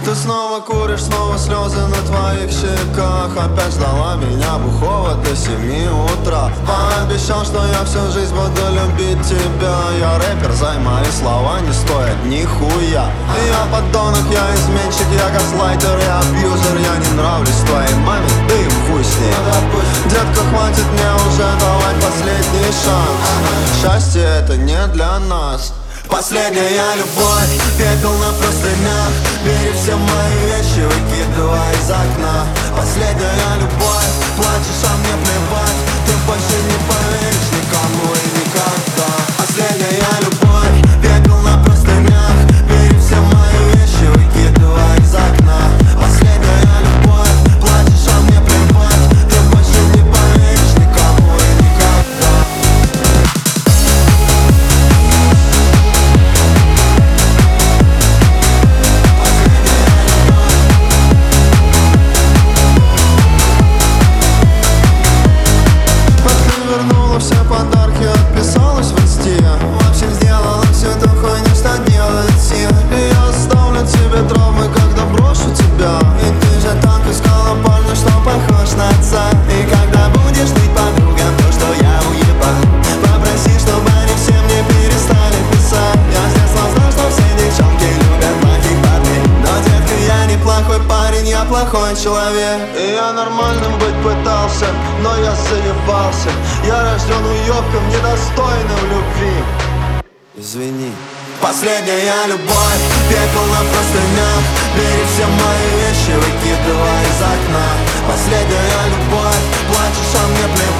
Ты снова куришь, снова слезы на твоих щеках. Опять ждала меня бухого до 7 утра. Пообещал, что я всю жизнь буду любить тебя. Я рэпер, зай, мои слова не стоят нихуя. Я подонок, я изменщик, я газлайтер, я абьюзер. Я не нравлюсь твоей маме, да и хуй с ней. Детка, хватит мне уже давать последний шанс. Счастье это не для нас. Последняя любовь, пепел на простынях. Бери все мои вещи, выкидывай из окна. Последняя любовь, плачешь, а мне плевать. Ты больше не поверишь никому и никогда. Последняя любовь, пепел на простынях. Бери все мои вещи, выкидывай из окна. Последняя любовь, плачешь, а мне плевать. Ты больше не поверишь никому и никогда. Все подарки отписалась в инсте. В общем, сделала всю эту хуйню, что делает все. И я оставлю тебе травмы, когда брошу тебя. И ты же так искала парня, что похож на отца. И когда будешь ныть подругам то, что я уебан, попроси, чтобы они все мне перестали писать. Я с детства знал, что все девчонки любят плохих парней. Но, детка, я не плохой парень, я плохой человек. И я нормальным быть пытался, но я заебался. Я рожден уёбком, недостойным любви. Извини. Последняя любовь, пепел на простынях. Бери все мои вещи, выкидывай из окна. Последняя любовь, плачешь, а мне плевать.